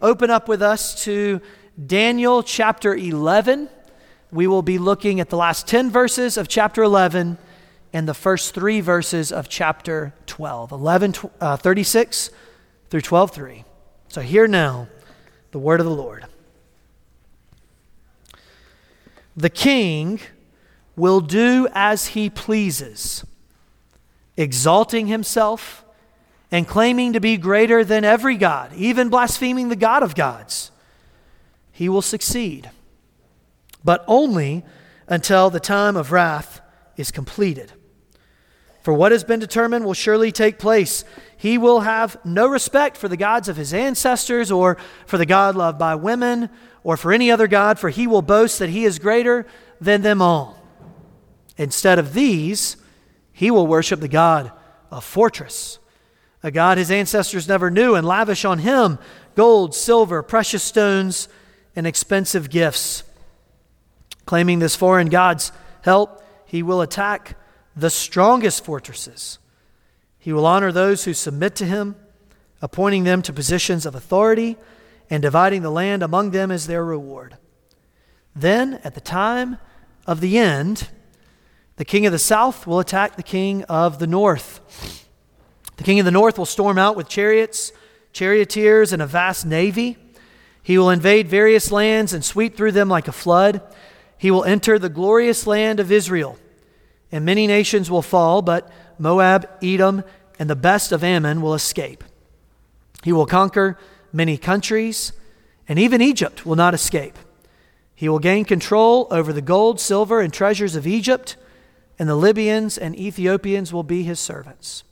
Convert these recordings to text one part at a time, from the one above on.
open up with us to Daniel chapter 11. We will be looking at the last 10 verses of chapter 11 and the first 3 verses of chapter 12, 36 through 12:3. So hear now the word of the Lord. The king will do as he pleases, exalting himself and claiming to be greater than every god, even blaspheming the God of gods. He will succeed, but only until the time of wrath is completed. For what has been determined will surely take place. He will have no respect for the gods of his ancestors or for the God loved by women or for any other god, for he will boast that he is greater than them all. Instead of these, he will worship the god of Fortress, a god his ancestors never knew, and lavish on him gold, silver, precious stones, and expensive gifts. Claiming this foreign god's help, he will attack the strongest fortresses. He will honor those who submit to him, appointing them to positions of authority and dividing the land among them as their reward. Then, at the time of the end, the king of the south will attack the king of the north. The king of the north will storm out with chariots, charioteers, and a vast navy. He will invade various lands and sweep through them like a flood. He will enter the glorious land of Israel, and many nations will fall, but Moab, Edom, and the best of Ammon will escape. He will conquer many countries, and even Egypt will not escape. He will gain control over the gold, silver, and treasures of Egypt, and the Libyans and Ethiopians will be his servants.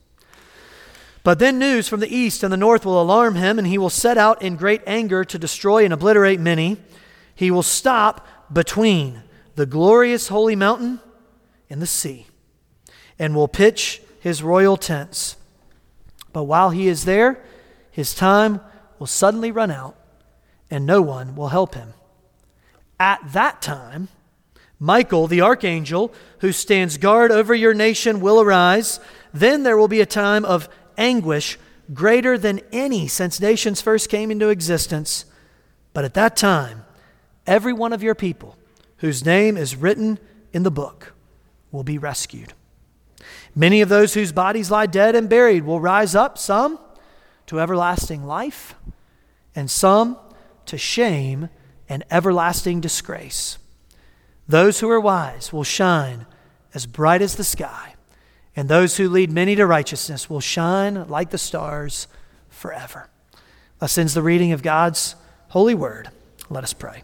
But then news from the east and the north will alarm him, and he will set out in great anger to destroy and obliterate many. He will stop between the glorious holy mountain and the sea, and will pitch his royal tents. But while he is there, his time will suddenly run out, and no one will help him. At that time, Michael, the archangel, who stands guard over your nation, will arise. Then there will be a time of anguish greater than any since nations first came into existence. But at that time, every one of your people whose name is written in the book will be rescued. Many of those whose bodies lie dead and buried will rise up, some to everlasting life, and some to shame and everlasting disgrace. Those who are wise will shine as bright as the sky, and those who lead many to righteousness will shine like the stars forever. Thus ends the reading of God's holy word. Let us pray.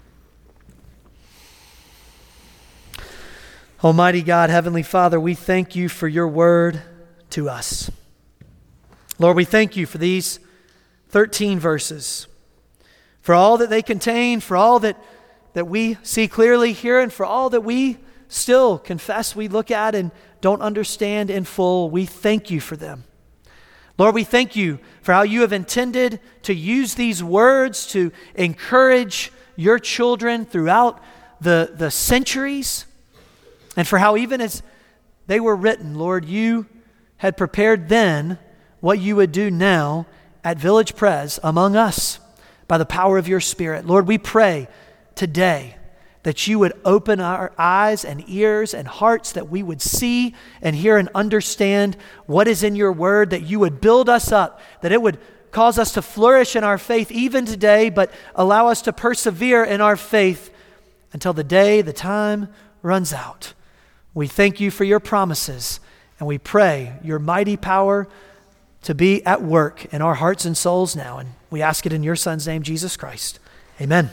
Almighty God, Heavenly Father, we thank you for your word to us. Lord, we thank you for these 13 verses, for all that they contain, for all that we see clearly here, and for all that we still confess we look at and don't understand in full. We thank you for them. Lord, we thank you for how you have intended to use these words to encourage your children throughout the centuries, and for how even as they were written, Lord, you had prepared then what you would do now at Village Pres among us by the power of your Spirit. Lord, we pray today that you would open our eyes and ears and hearts, that we would see and hear and understand what is in your word, that you would build us up, that it would cause us to flourish in our faith even today, but allow us to persevere in our faith until the time runs out. We thank you for your promises, and we pray your mighty power to be at work in our hearts and souls now. And we ask it in your Son's name, Jesus Christ. Amen.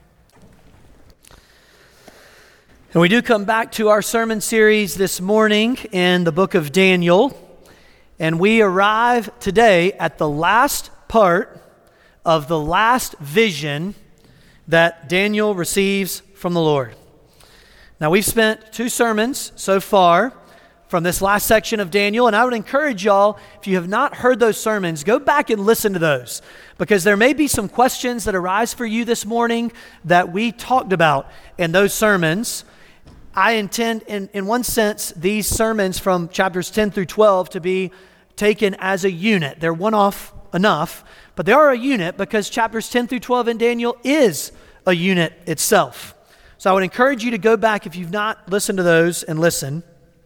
And we do come back to our sermon series this morning in the book of Daniel. And we arrive today at the last part of the last vision that Daniel receives from the Lord. Now, we've spent 2 sermons so far from this last section of Daniel, and I would encourage y'all, if you have not heard those sermons, go back and listen to those, because there may be some questions that arise for you this morning that we talked about in those sermons. I intend, in one sense, these sermons from chapters 10 through 12 to be taken as a unit. They're one-off enough, but they are a unit because chapters 10 through 12 in Daniel is a unit itself. So I would encourage you to go back if you've not listened to those and listen.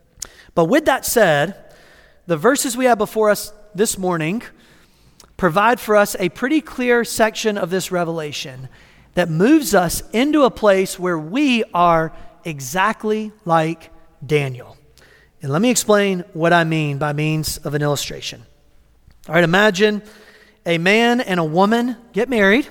But with that said, the verses we have before us this morning provide for us a pretty clear section of this revelation that moves us into a place where we are exactly like Daniel. And let me explain what I mean by means of an illustration. All right, imagine a man and a woman get married,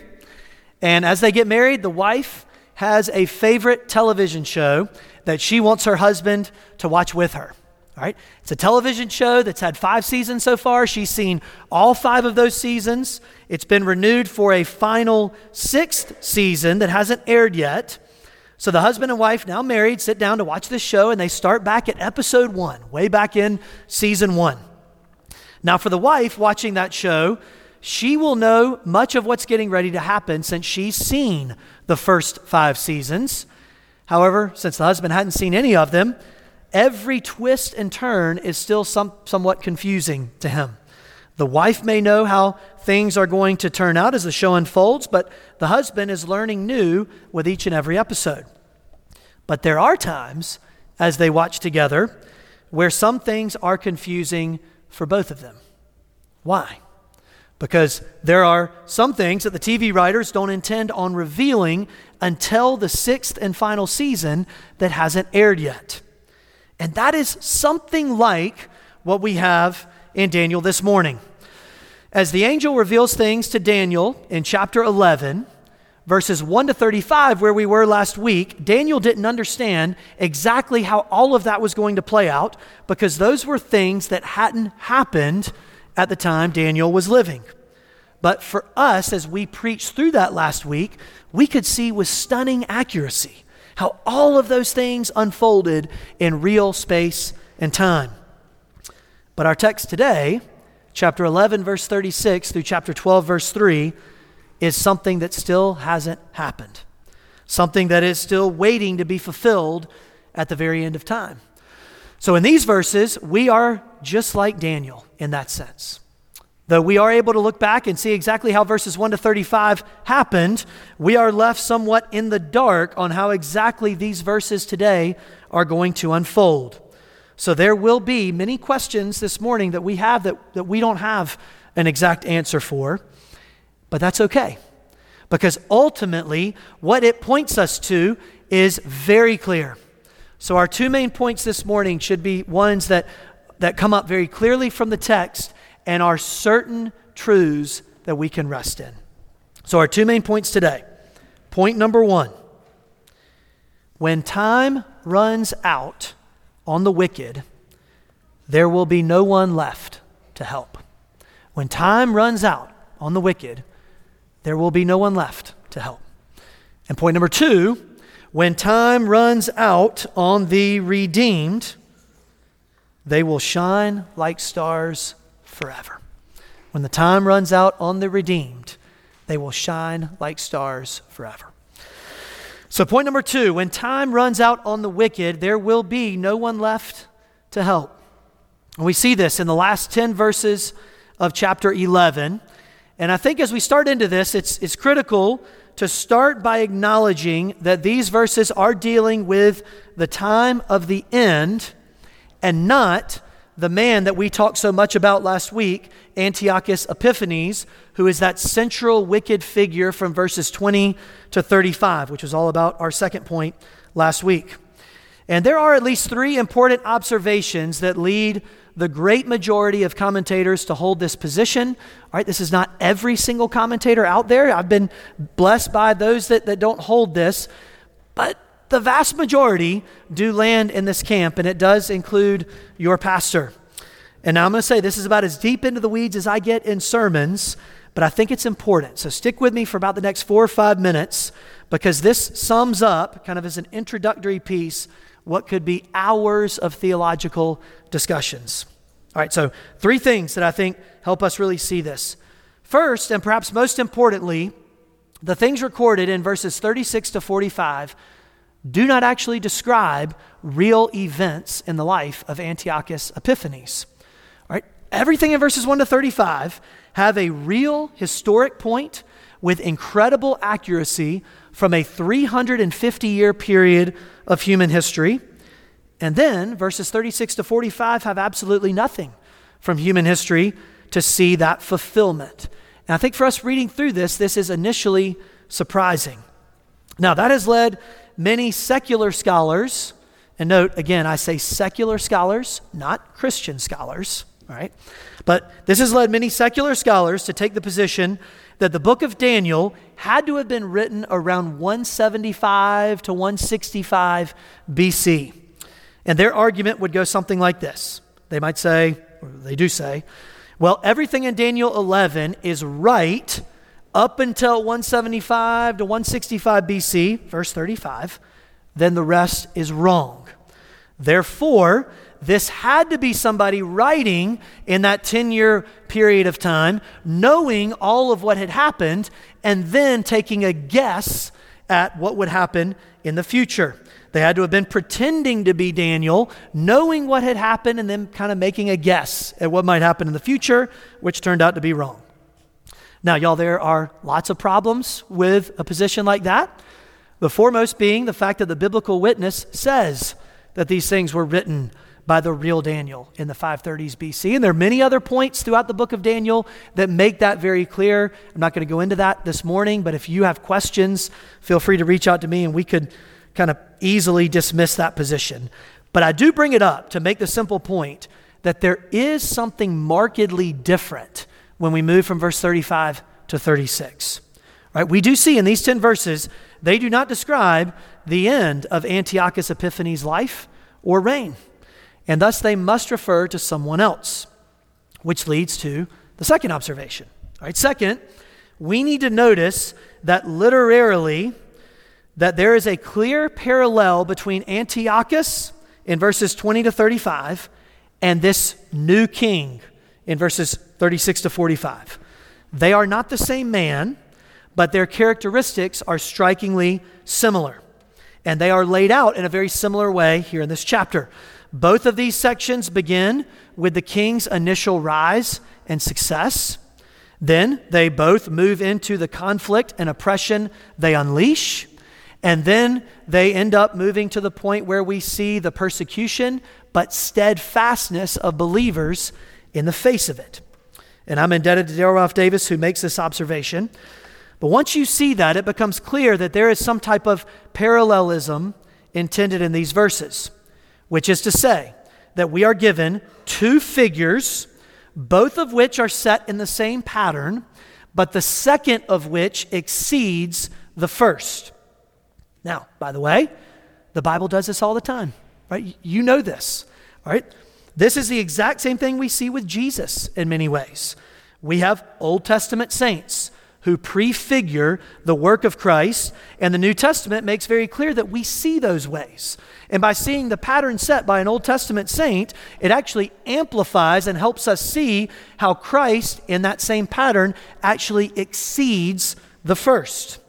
and as they get married, the wife has a favorite television show that she wants her husband to watch with her. All right, it's a television show that's had 5 seasons so far. She's seen all 5 of those seasons. It's been renewed for a final 6th season that hasn't aired yet. So the husband and wife, now married, sit down to watch this show, and they start back at episode 1, way back in season 1. Now for the wife watching that show, she will know much of what's getting ready to happen since she's seen the first 5 seasons. However, since the husband hadn't seen any of them, every twist and turn is still somewhat confusing to him. The wife may know how things are going to turn out as the show unfolds, but the husband is learning new with each and every episode. But there are times, as they watch together, where some things are confusing for both of them. Why? Because there are some things that the TV writers don't intend on revealing until the 6th and final season that hasn't aired yet. And that is something like what we have in Daniel this morning. As the angel reveals things to Daniel in chapter 11, verses 1 to 35, where we were last week, Daniel didn't understand exactly how all of that was going to play out because those were things that hadn't happened at the time Daniel was living. But for us, as we preached through that last week, we could see with stunning accuracy how all of those things unfolded in real space and time. But our text today, chapter 11, verse 36 through chapter 12, verse 3, is something that still hasn't happened. Something that is still waiting to be fulfilled at the very end of time. So in these verses, we are just like Daniel in that sense. Though we are able to look back and see exactly how verses 1 to 35 happened, we are left somewhat in the dark on how exactly these verses today are going to unfold. So there will be many questions this morning that we have that we don't have an exact answer for, but that's okay. Because ultimately, what it points us to is very clear. So our 2 main points this morning should be ones that come up very clearly from the text and are certain truths that we can rest in. So our 2 main points today. Point number 1, when time runs out on the wicked, there will be no one left to help. When time runs out on the wicked, there will be no one left to help. And point number 2, when time runs out on the redeemed, they will shine like stars forever. When the time runs out on the redeemed, they will shine like stars forever. So point number 2, when time runs out on the wicked, there will be no one left to help. And we see this in the last 10 verses of chapter 11. And I think as we start into this, it's critical to start by acknowledging that these verses are dealing with the time of the end and not the man that we talked so much about last week, Antiochus Epiphanes, who is that central wicked figure from verses 20 to 35, which was all about our second point last week. And there are at least 3 important observations that lead the great majority of commentators to hold this position. All right, this is not every single commentator out there. I've been blessed by those that don't hold this, but the vast majority do land in this camp, and it does include your pastor. And now I'm going to say this is about as deep into the weeds as I get in sermons, but I think it's important. So stick with me for about the next 4 or 5 minutes, because this sums up, kind of as an introductory piece, what could be hours of theological discussions. All right, so 3 things that I think help us really see this. First, and perhaps most importantly, the things recorded in verses 36 to 45 do not actually describe real events in the life of Antiochus Epiphanes. All right? Everything in verses 1 to 35 have a real historic point with incredible accuracy from a 350-year period of human history. And then verses 36 to 45 have absolutely nothing from human history to see that fulfillment. And I think for us reading through this is initially surprising. Now, that has led many secular scholars, and note, again, I say secular scholars, not Christian scholars, all right? But this has led many secular scholars to take the position that the book of Daniel had to have been written around 175 to 165 BC. And their argument would go something like this. They might say, or they do say, well, everything in Daniel 11 is right up until 175 to 165 BC, verse 35, then the rest is wrong. Therefore, this had to be somebody writing in that 10-year period of time, knowing all of what had happened, and then taking a guess at what would happen in the future. They had to have been pretending to be Daniel, knowing what had happened, and then kind of making a guess at what might happen in the future, which turned out to be wrong. Now, y'all, there are lots of problems with a position like that. The foremost being the fact that the biblical witness says that these things were written by the real Daniel in the 530s BC. And there are many other points throughout the book of Daniel that make that very clear. I'm not going to go into that this morning, but if you have questions, feel free to reach out to me and we could kind of easily dismiss that position. But I do bring it up to make the simple point that there is something markedly different when we move from verse 35 to 36. Right? We do see in these 10 verses, they do not describe the end of Antiochus Epiphanes' life or reign. And thus they must refer to someone else, which leads to the second observation. All right, second, we need to notice that literarily, that there is a clear parallel between Antiochus in verses 20 to 35 and this new king in verses 36 to 45. They are not the same man, but their characteristics are strikingly similar. And they are laid out in a very similar way here in this chapter. Both of these sections begin with the king's initial rise and success. Then they both move into the conflict and oppression they unleash. And then they end up moving to the point where we see the persecution, but steadfastness of believers in the face of it. And I'm indebted to Dale Ralph Davis, who makes this observation. But once you see that, it becomes clear that there is some type of parallelism intended in these verses, which is to say that we are given two figures, both of which are set in the same pattern, but the second of which exceeds the first. Now, by the way, the Bible does this all the time, right? You know this, all right? This is the exact same thing we see with Jesus in many ways. We have Old Testament saints who prefigure the work of Christ, and the New Testament makes very clear that we see those ways. And by seeing the pattern set by an Old Testament saint, it actually amplifies and helps us see how Christ, in that same pattern, actually exceeds the first.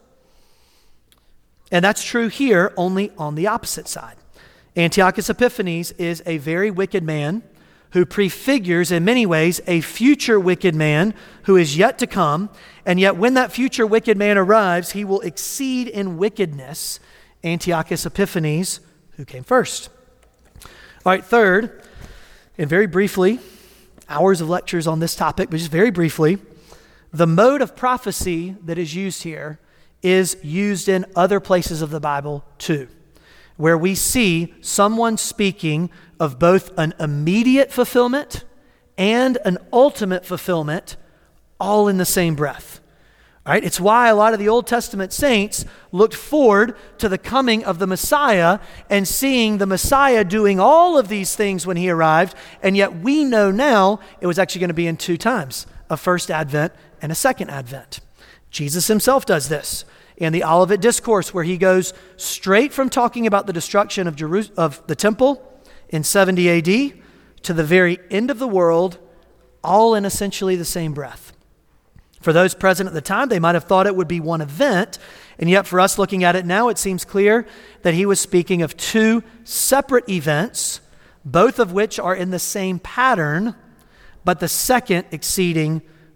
And that's true here, only on the opposite side. Antiochus Epiphanes is a very wicked man who prefigures in many ways a future wicked man who is yet to come, and yet when that future wicked man arrives, he will exceed in wickedness Antiochus Epiphanes, who came first. All right, third, and very briefly, hours of lectures on this topic, but just very briefly, the mode of prophecy that is used here is used in other places of the Bible too, where we see someone speaking of both an immediate fulfillment and an ultimate fulfillment all in the same breath. All right? It's why a lot of the Old Testament saints looked forward to the coming of the Messiah and seeing the Messiah doing all of these things when he arrived, and yet we know now it was actually going to be in two times, a first advent and a second advent. Jesus himself does this in the Olivet Discourse, where he goes straight from talking about the destruction of the temple in 70 AD to the very end of the world, all in essentially the same breath. For those present at the time, they might have thought it would be one event, and yet for us looking at it now, it seems clear that he was speaking of two separate events, both of which are in the same pattern, but the second exceeding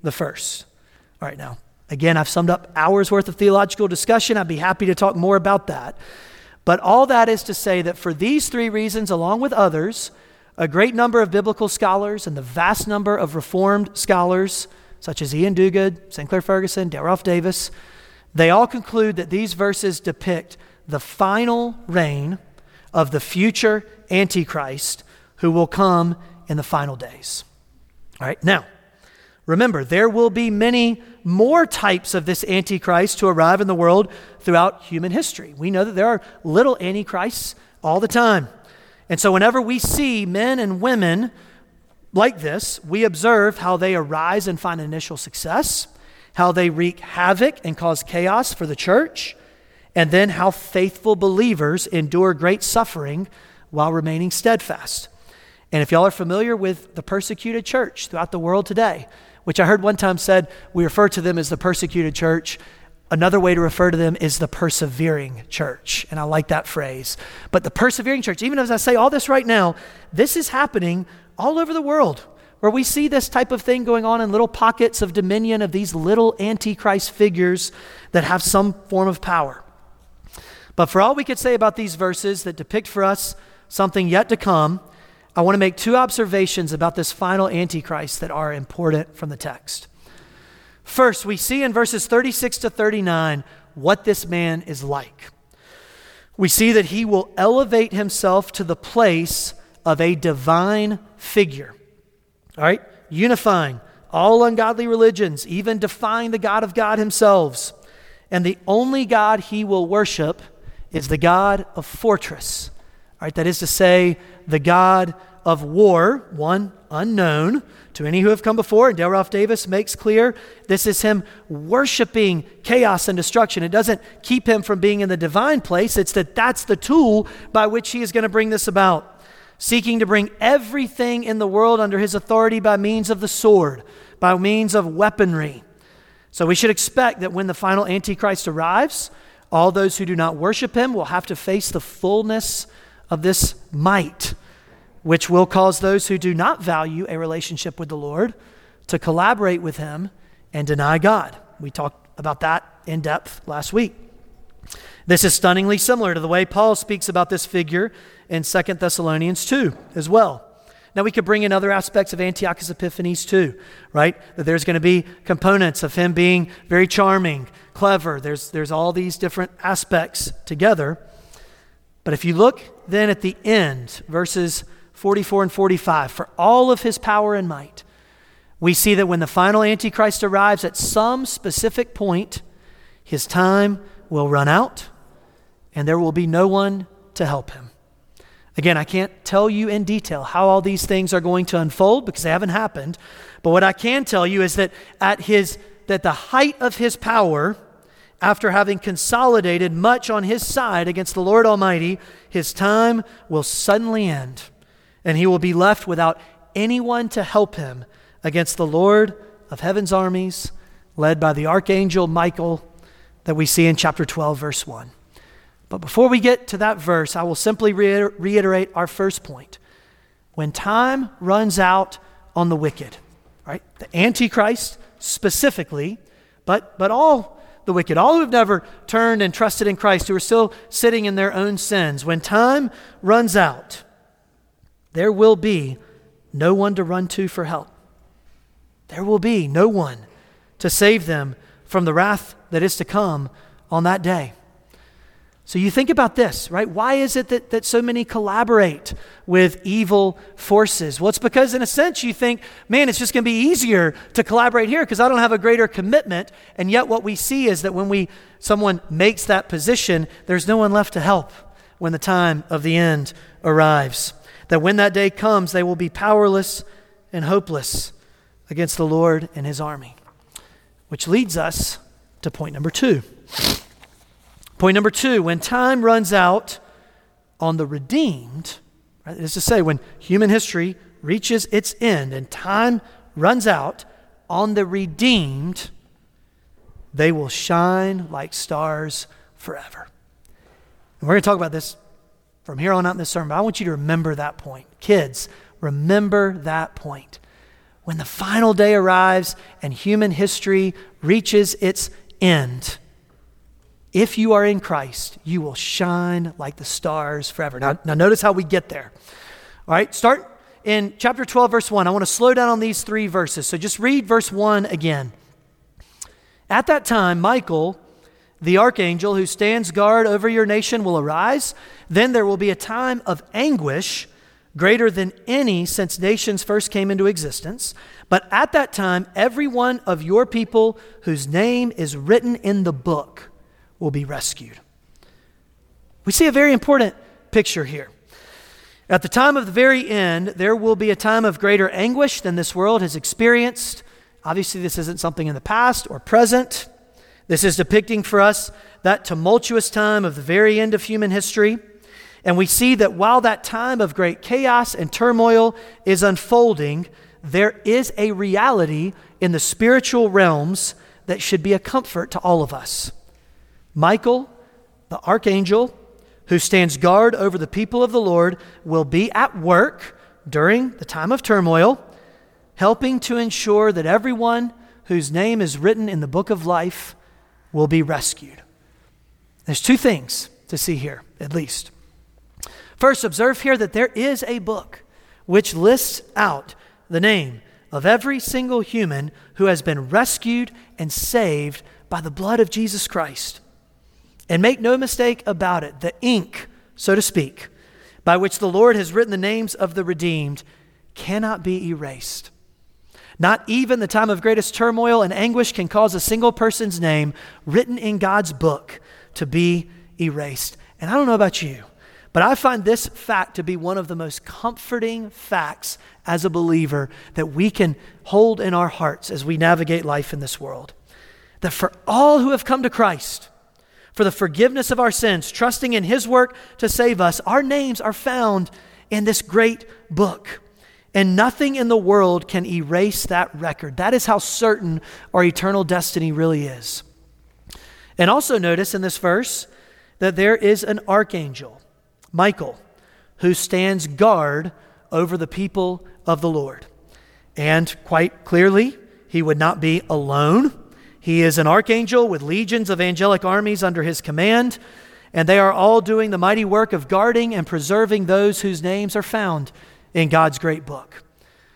the first. All right, now, again, I've summed up hours worth of theological discussion. I'd be happy to talk more about that. But all that is to say that for these three reasons, along with others, a great number of biblical scholars and the vast number of Reformed scholars, such as Ian Duguid, Sinclair Ferguson, Dale Ralph Davis, they all conclude that these verses depict the final reign of the future Antichrist who will come in the final days. All right, now, remember, there will be many more types of this Antichrist to arrive in the world throughout human history. We know that there are little Antichrists all the time. And so whenever we see men and women like this, we observe how they arise and find initial success, how they wreak havoc and cause chaos for the church, and then how faithful believers endure great suffering while remaining steadfast. And if y'all are familiar with the persecuted church throughout the world today, which I heard one time said, we refer to them as the persecuted church. Another way to refer to them is the persevering church. And I like that phrase. But the persevering church, even as I say all this right now, this is happening all over the world, where we see this type of thing going on in little pockets of dominion of these little Antichrist figures that have some form of power. But for all we could say about these verses that depict for us something yet to come, I want to make two observations about this final Antichrist that are important from the text. First, we see in verses 36 to 39 what this man is like. We see that he will elevate himself to the place of a divine figure. All right? Unifying all ungodly religions, even defying the God of God himself. And the only God he will worship is the God of fortress. All right? That is to say, the God of war, one unknown to any who have come before. And Dale Ralph Davis makes clear this is him worshiping chaos and destruction. It doesn't keep him from being in the divine place. It's that that's the tool by which he is going to bring this about, seeking to bring everything in the world under his authority by means of the sword, by means of weaponry. So we should expect that when the final Antichrist arrives, all those who do not worship him will have to face the fullness of this might, which will cause those who do not value a relationship with the Lord to collaborate with him and deny God. We talked about that in depth last week. This is stunningly similar to the way Paul speaks about this figure in 2 Thessalonians 2 as well. Now we could bring in other aspects of Antiochus Epiphanes too, right? That there's going to be components of him being very charming, clever. There's all these different aspects together. But if you look then at the end, verses 44 and 45, for all of his power and might, we see that when the final Antichrist arrives at some specific point, his time will run out and there will be no one to help him. Again, I can't tell you in detail how all these things are going to unfold because they haven't happened. But what I can tell you is that at the height of his power, after having consolidated much on his side against the Lord Almighty, his time will suddenly end, and he will be left without anyone to help him against the Lord of heaven's armies, led by the archangel Michael that we see in chapter 12, verse 1. But before we get to that verse, I will simply reiterate our first point. When time runs out on the wicked, right? The Antichrist specifically, but all the wicked, all who have never turned and trusted in Christ, who are still sitting in their own sins. When time runs out, there will be no one to run to for help. There will be no one to save them from the wrath that is to come on that day. So you think about this, right? Why is it that so many collaborate with evil forces? Well, it's because in a sense you think, man, it's just going to be easier to collaborate here because I don't have a greater commitment. And yet what we see is that when someone makes that position, there's no one left to help when the time of the end arrives. That when that day comes, they will be powerless and hopeless against the Lord and his army. Which leads us to point number 2. Point number 2, when time runs out on the redeemed, right, that is to say, when human history reaches its end and time runs out on the redeemed, they will shine like stars forever. And we're going to talk about this from here on out in this sermon, but I want you to remember that point. Kids, remember that point. when the final day arrives and human history reaches its end, if you are in Christ, you will shine like the stars forever. Now notice how we get there. All right, start in chapter 12, verse 1. I want to slow down on these 3 verses. So just read verse 1 again. At that time, Michael, the archangel who stands guard over your nation, will arise. Then there will be a time of anguish greater than any since nations first came into existence. But at that time, every one of your people whose name is written in the book will be rescued. We see a very important picture here. At the time of the very end, there will be a time of greater anguish than this world has experienced. Obviously, this isn't something in the past or present. This is depicting for us that tumultuous time of the very end of human history. And we see that while that time of great chaos and turmoil is unfolding, there is a reality in the spiritual realms that should be a comfort to all of us. Michael, the archangel, who stands guard over the people of the Lord, will be at work during the time of turmoil, helping to ensure that everyone whose name is written in the book of life will be rescued. There's 2 things to see here, at least. First, observe here that there is a book which lists out the name of every single human who has been rescued and saved by the blood of Jesus Christ. And make no mistake about it, the ink, so to speak, by which the Lord has written the names of the redeemed cannot be erased. Not even the time of greatest turmoil and anguish can cause a single person's name written in God's book to be erased. And I don't know about you, but I find this fact to be one of the most comforting facts as a believer that we can hold in our hearts as we navigate life in this world. That for all who have come to Christ, for the forgiveness of our sins, trusting in His work to save us, our names are found in this great book. And nothing in the world can erase that record. That is how certain our eternal destiny really is. And also notice in this verse that there is an archangel, Michael, who stands guard over the people of the Lord. And quite clearly, he would not be alone. He is an archangel with legions of angelic armies under his command, and they are all doing the mighty work of guarding and preserving those whose names are found in God's great book.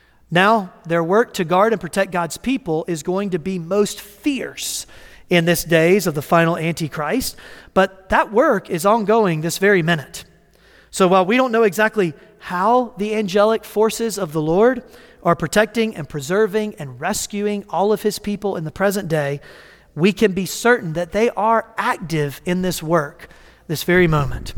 Now, their work to guard and protect God's people is going to be most fierce in this days of the final Antichrist, but that work is ongoing this very minute. So while we don't know exactly how the angelic forces of the Lord are protecting and preserving and rescuing all of His people in the present day, we can be certain that they are active in this work this very moment.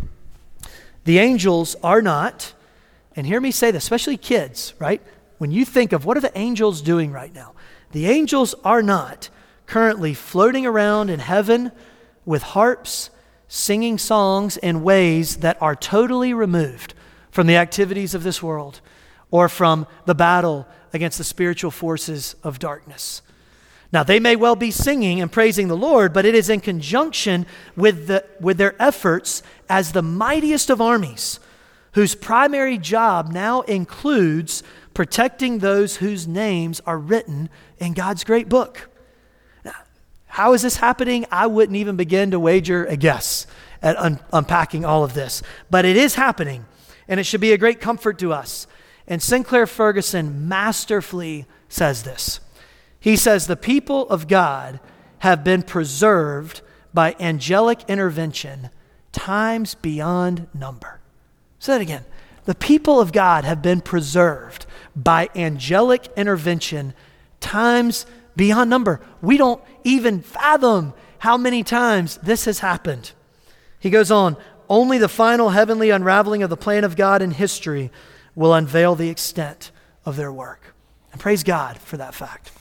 The angels are not, and hear me say this, especially kids, right? When you think of what are the angels doing right now, the angels are not currently floating around in heaven with harps, singing songs in ways that are totally removed from the activities of this world or from the battle against the spiritual forces of darkness. Now, they may well be singing and praising the Lord, but it is in conjunction with their efforts as the mightiest of armies, whose primary job now includes protecting those whose names are written in God's great book. Now, how is this happening? I wouldn't even begin to wager a guess at unpacking all of this, but it is happening, and it should be a great comfort to us. And Sinclair Ferguson masterfully says this. He says, the people of God have been preserved by angelic intervention times beyond number. Say that again. The people of God have been preserved by angelic intervention times beyond number. We don't even fathom how many times this has happened. He goes on, only the final heavenly unraveling of the plan of God in history will unveil the extent of their work. And praise God for that fact.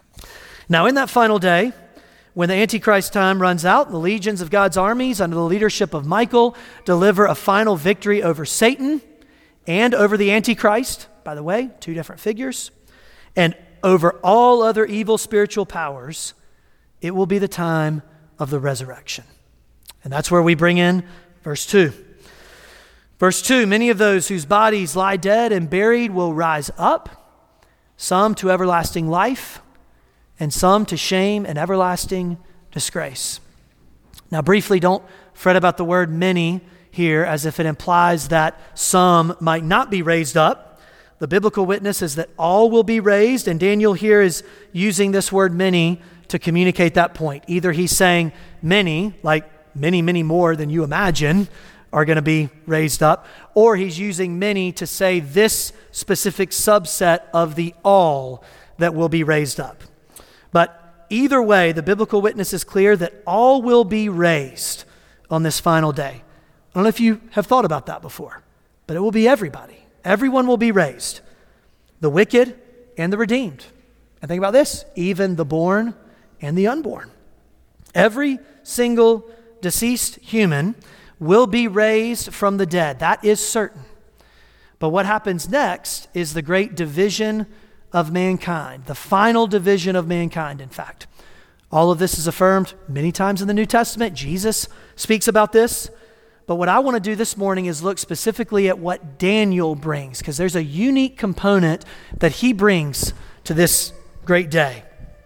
Now, in that final day, when the Antichrist time runs out, the legions of God's armies under the leadership of Michael deliver a final victory over Satan and over the Antichrist, by the way, 2 different figures, and over all other evil spiritual powers. It will be the time of the resurrection. And that's where we bring in verse 2. Verse 2, many of those whose bodies lie dead and buried will rise up. some to everlasting life, and some to shame and everlasting disgrace. Now, briefly, don't fret about the word many here as if it implies that some might not be raised up. The biblical witness is that all will be raised, and Daniel here is using this word many to communicate that point. Either he's saying many, like many, many more than you imagine, are going to be raised up, or he's using many to say this specific subset of the all that will be raised up. But either way, the biblical witness is clear that all will be raised on this final day. I don't know if you have thought about that before, but it will be everybody. Everyone will be raised, the wicked and the redeemed. And think about this, even the born and the unborn. Every single deceased human will be raised from the dead. That is certain. But what happens next is the great division of mankind, the final division of mankind, in fact. All of this is affirmed many times in the New Testament. Jesus speaks about this. But what I want to do this morning is look specifically at what Daniel brings, because there's a unique component that he brings to this great day.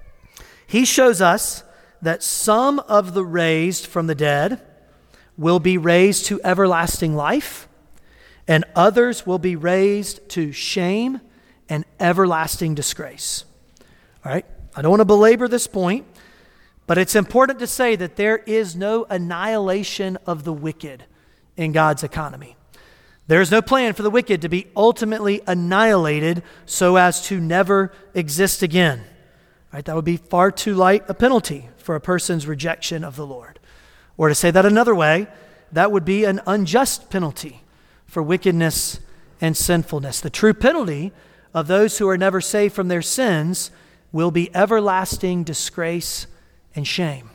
He shows us that some of the raised from the dead will be raised to everlasting life, and others will be raised to shame and everlasting disgrace. All right, I don't want to belabor this point, but it's important to say that there is no annihilation of the wicked in God's economy. There is no plan for the wicked to be ultimately annihilated so as to never exist again. All right, that would be far too light a penalty for a person's rejection of the Lord. Or to say that another way, that would be an unjust penalty for wickedness and sinfulness. The true penalty of those who are never saved from their sins will be everlasting disgrace and shame.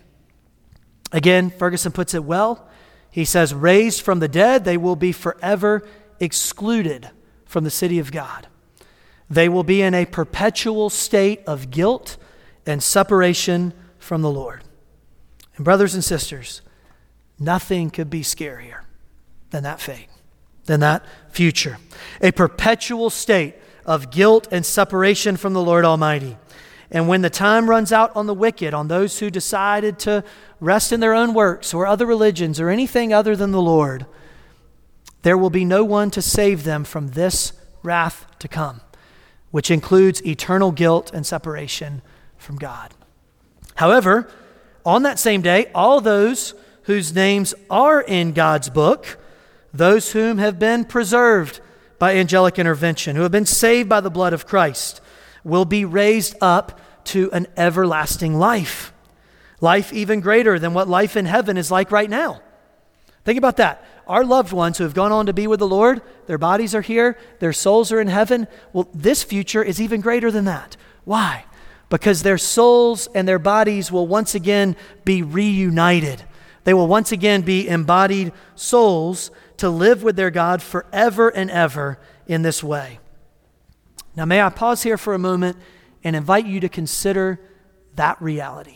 Again, Ferguson puts it well. He says, raised from the dead, they will be forever excluded from the city of God. They will be in a perpetual state of guilt and separation from the Lord. And brothers and sisters, nothing could be scarier than that fate, than that future. A perpetual state of guilt and separation from the Lord Almighty. And when the time runs out on the wicked, on those who decided to rest in their own works or other religions or anything other than the Lord, there will be no one to save them from this wrath to come, which includes eternal guilt and separation from God. However, on that same day, all those whose names are in God's book, those whom have been preserved by angelic intervention, who have been saved by the blood of Christ, will be raised up to an everlasting life. Life even greater than what life in heaven is like right now. Think about that. Our loved ones who have gone on to be with the Lord, their bodies are here, their souls are in heaven. Well, this future is even greater than that. Why? Because their souls and their bodies will once again be reunited. They will once again be embodied souls to live with their God forever and ever in this way. Now, may I pause here for a moment and invite you to consider that reality.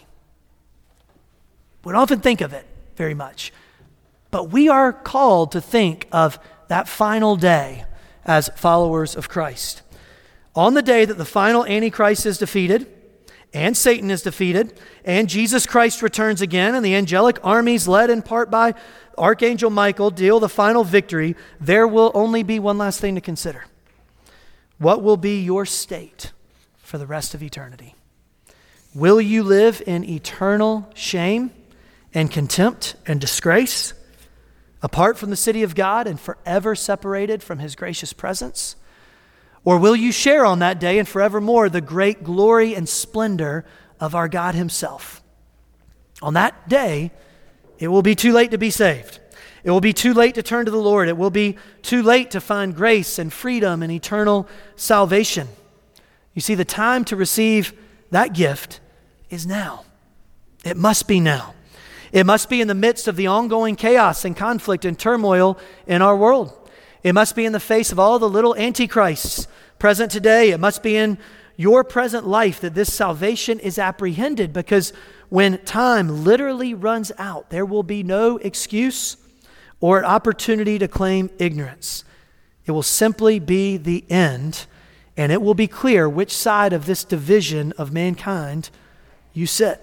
We don't often think of it very much, but we are called to think of that final day as followers of Christ. On the day that the final Antichrist is defeated, and Satan is defeated, and Jesus Christ returns again, and the angelic armies led in part by Archangel Michael deal the final victory, there will only be one last thing to consider. What will be your state for the rest of eternity? Will you live in eternal shame and contempt and disgrace, apart from the city of God and forever separated from his gracious presence? Or will you share on that day and forevermore the great glory and splendor of our God himself? On that day, it will be too late to be saved. It will be too late to turn to the Lord. It will be too late to find grace and freedom and eternal salvation. You see, the time to receive that gift is now. It must be now. It must be in the midst of the ongoing chaos and conflict and turmoil in our world. It must be in the face of all the little antichrists present today. It must be in your present life that this salvation is apprehended, because when time literally runs out, there will be no excuse or an opportunity to claim ignorance. It will simply be the end and it will be clear which side of this division of mankind you sit.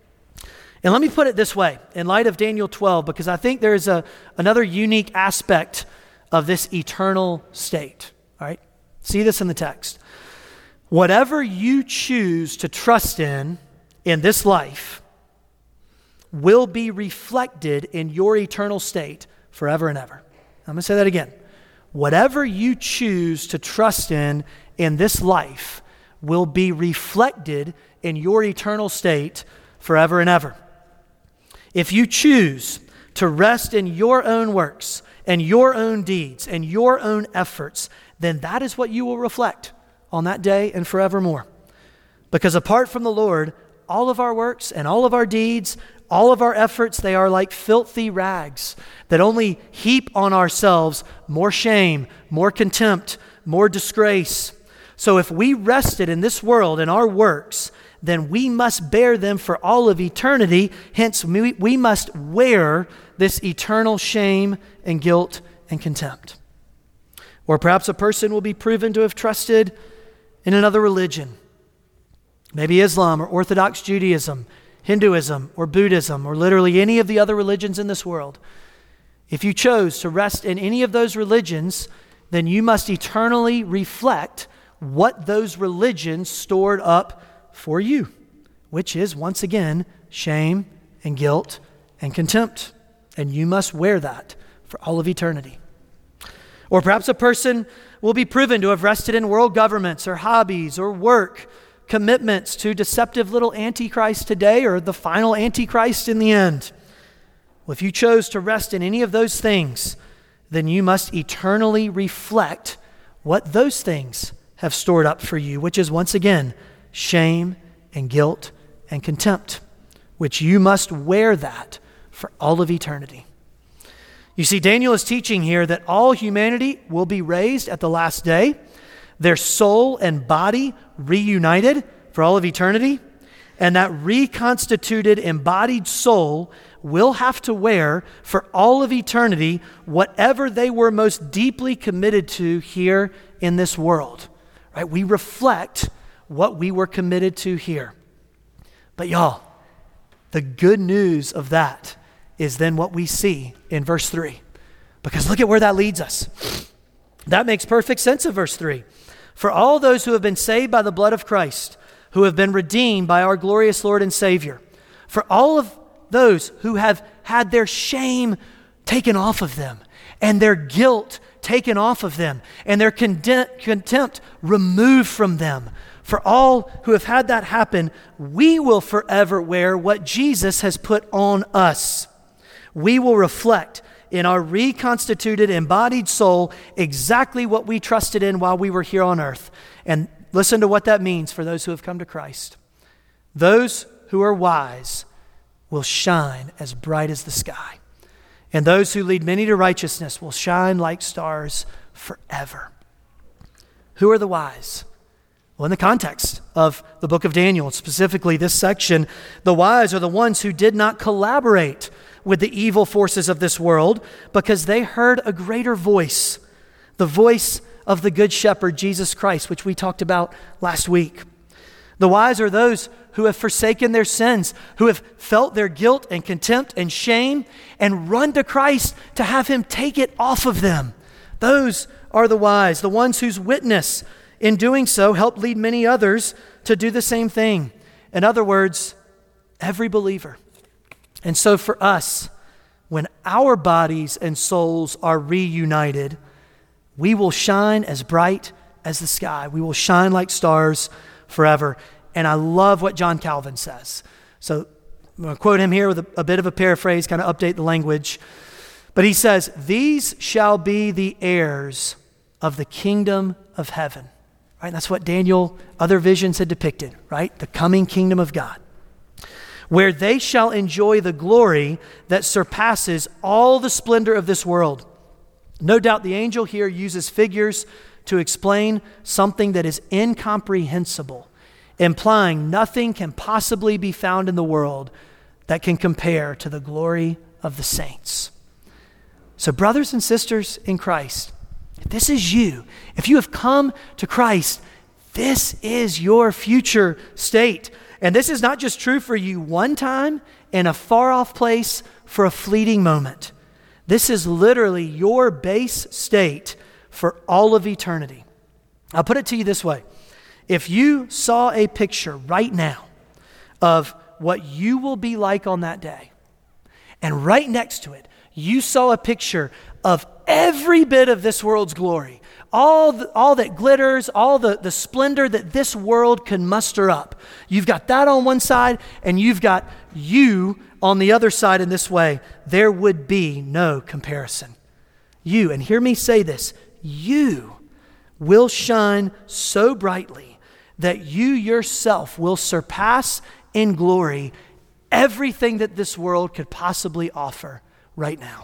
And let me put it this way, in light of Daniel 12, because I think there is another unique aspect of this eternal state. All right? See this in the text. Whatever you choose to trust in this life will be reflected in your eternal state forever and ever. I'm going to say that again. Whatever you choose to trust in this life will be reflected in your eternal state forever and ever. If you choose to rest in your own works and your own deeds and your own efforts, then that is what you will reflect on that day and forevermore. Because apart from the Lord, all of our works and all of our deeds, all of our efforts, they are like filthy rags that only heap on ourselves more shame, more contempt, more disgrace. So if we rested in this world in our works, then we must bear them for all of eternity. Hence, we must wear this eternal shame and guilt and contempt. Or perhaps a person will be proven to have trusted in another religion, maybe Islam or Orthodox Judaism, Hinduism or Buddhism, or literally any of the other religions in this world. If you chose to rest in any of those religions, then you must eternally reflect what those religions stored up for you, which is, once again, shame and guilt and contempt. And you must wear that for all of eternity. Or perhaps a person will be proven to have rested in world governments or hobbies or work, commitments to deceptive little antichrist today or the final antichrist in the end. Well, if you chose to rest in any of those things, then you must eternally reflect what those things have stored up for you, which is, once again, shame and guilt and contempt, which you must wear that for all of eternity. You see, Daniel is teaching here that all humanity will be raised at the last day, their soul and body reunited for all of eternity, and that reconstituted embodied soul will have to wear for all of eternity whatever they were most deeply committed to here in this world. Right? We reflect what we were committed to here. But y'all, the good news of that is then what we see in verse 3. Because look at where that leads us. That makes perfect sense of verse 3. For all those who have been saved by the blood of Christ, who have been redeemed by our glorious Lord and Savior, for all of those who have had their shame taken off of them and their guilt taken off of them and their contempt removed from them, for all who have had that happen, we will forever wear what Jesus has put on us. We will reflect in our reconstituted, embodied soul exactly what we trusted in while we were here on earth. And listen to what that means for those who have come to Christ. Those who are wise will shine as bright as the sky, and those who lead many to righteousness will shine like stars forever. Who are the wise? Well, in the context of the book of Daniel, specifically this section, the wise are the ones who did not collaborate with the evil forces of this world because they heard a greater voice, the voice of the Good Shepherd, Jesus Christ, which we talked about last week. The wise are those who have forsaken their sins, who have felt their guilt and contempt and shame and run to Christ to have him take it off of them. Those are the wise, the ones whose witness in doing so helped lead many others to do the same thing. In other words, every believer. And so for us, when our bodies and souls are reunited, we will shine as bright as the sky. We will shine like stars forever. And I love what John Calvin says. So I'm going to quote him here with a bit of a paraphrase, kind of update the language. But he says, "These shall be the heirs of the kingdom of heaven." Right? That's what Daniel, other visions had depicted, right? The coming kingdom of God, where they shall enjoy the glory that surpasses all the splendor of this world. No doubt the angel here uses figures to explain something that is incomprehensible, implying nothing can possibly be found in the world that can compare to the glory of the saints. So brothers and sisters in Christ, if this is you, if you have come to Christ, This is your future state. And this is not just true for you one time in a far-off place for a fleeting moment. This is literally your base state for all of eternity. I'll put it to you this way. If you saw a picture right now of what you will be like on that day, and right next to it, you saw a picture of every bit of this world's glory, all that glitters, all the splendor that this world can muster up. You've got that on one side, and you've got you on the other side in this way. There would be no comparison. You, and hear me say this, you will shine so brightly that you yourself will surpass in glory everything that this world could possibly offer right now.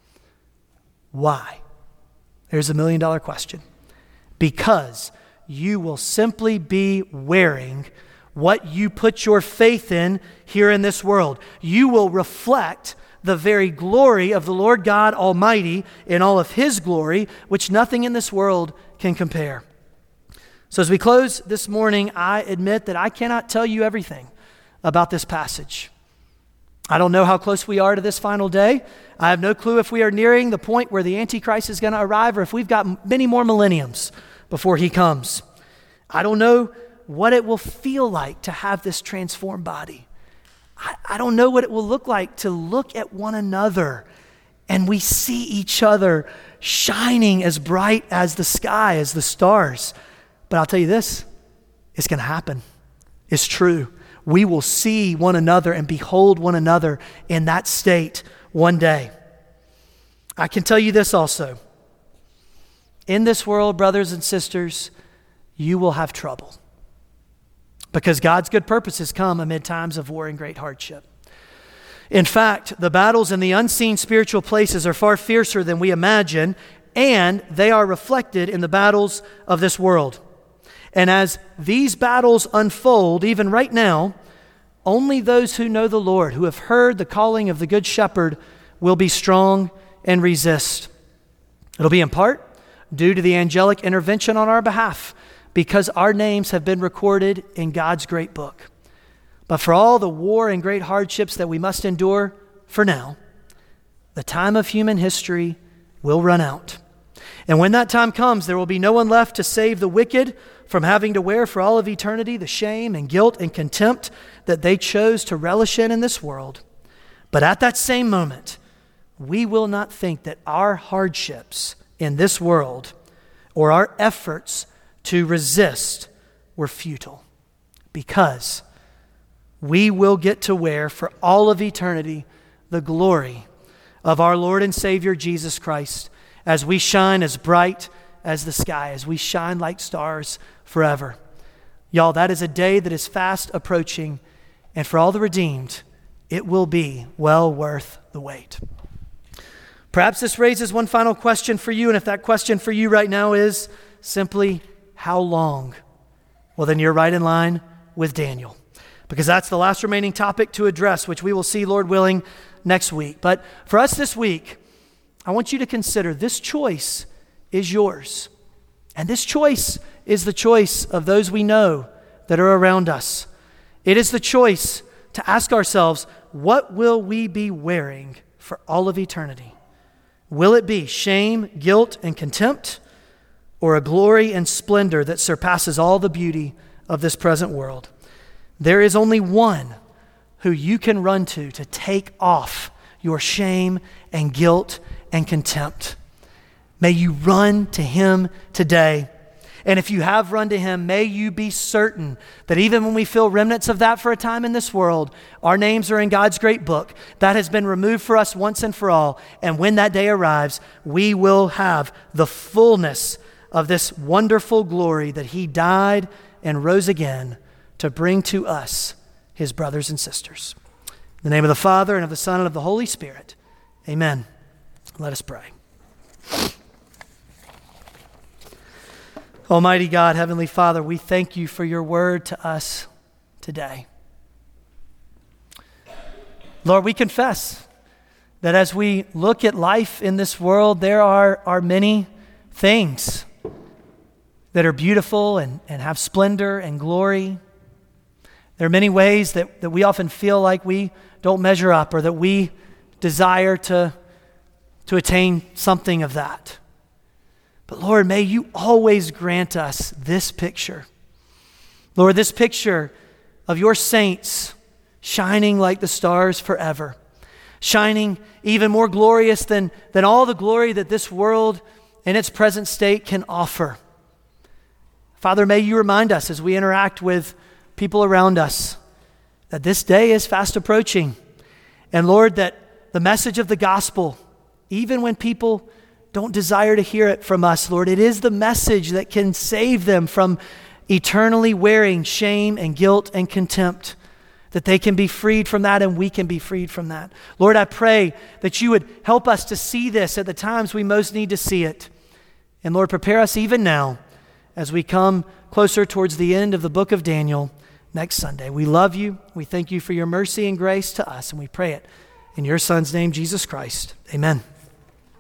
Why? There's $1 million question. Because you will simply be wearing what you put your faith in here in this world. You will reflect the very glory of the Lord God Almighty in all of His glory, which nothing in this world can compare. So as we close this morning, I admit that I cannot tell you everything about this passage. I don't know how close we are to this final day. I have no clue if we are nearing the point where the Antichrist is going to arrive or if we've got many more millenniums before he comes. I don't know what it will feel like to have this transformed body. I don't know what it will look like to look at one another and we see each other shining as bright as the sky, as the stars. But I'll tell you this, it's going to happen. It's true. We will see one another and behold one another in that state one day. I can tell you this also. In this world, brothers and sisters, you will have trouble. Because God's good purposes come amid times of war and great hardship. In fact, the battles in the unseen spiritual places are far fiercer than we imagine, and they are reflected in the battles of this world. And as these battles unfold, even right now, only those who know the Lord, who have heard the calling of the Good Shepherd, will be strong and resist. It'll be in part due to the angelic intervention on our behalf, because our names have been recorded in God's great book. But for all the war and great hardships that we must endure for now, the time of human history will run out. And when that time comes, there will be no one left to save the wicked from having to wear for all of eternity the shame and guilt and contempt that they chose to relish in this world. But at that same moment, we will not think that our hardships in this world or our efforts to resist were futile, because we will get to wear for all of eternity the glory of our Lord and Savior Jesus Christ as we shine as bright as the sky, as we shine like stars forever. Y'all, that is a day that is fast approaching, and for all the redeemed, it will be well worth the wait. Perhaps this raises one final question for you, and if that question for you right now is simply, how long? Well, then you're right in line with Daniel, because that's the last remaining topic to address, which we will see, Lord willing, next week. But for us this week, I want you to consider this choice is yours. And this choice is the choice of those we know that are around us. It is the choice to ask ourselves, what will we be wearing for all of eternity? Will it be shame, guilt, and contempt, or a glory and splendor that surpasses all the beauty of this present world? There is only one who you can run to take off your shame and guilt and contempt. May you run to him today. And if you have run to him, may you be certain that even when we feel remnants of that for a time in this world, our names are in God's great book. That has been removed for us once and for all. And when that day arrives, we will have the fullness of this wonderful glory that he died and rose again to bring to us, his brothers and sisters. In the name of the Father, and of the Son, and of the Holy Spirit. Amen. Let us pray. Almighty God, Heavenly Father, we thank you for your word to us today. Lord, we confess that as we look at life in this world, there are many things that are beautiful and have splendor and glory. There are many ways that we often feel like we don't measure up or that we desire to attain something of that. But Lord, may you always grant us this picture. Lord, this picture of your saints shining like the stars forever, shining even more glorious than all the glory that this world in its present state can offer. Father, may you remind us as we interact with people around us that this day is fast approaching. And Lord, that the message of the gospel, even when people don't desire to hear it from us, Lord, it is the message that can save them from eternally wearing shame and guilt and contempt, that they can be freed from that and we can be freed from that. Lord, I pray that you would help us to see this at the times we most need to see it. And Lord, prepare us even now as we come closer towards the end of the book of Daniel next Sunday. We love you. We thank you for your mercy and grace to us, and we pray it in your Son's name, Jesus Christ. Amen.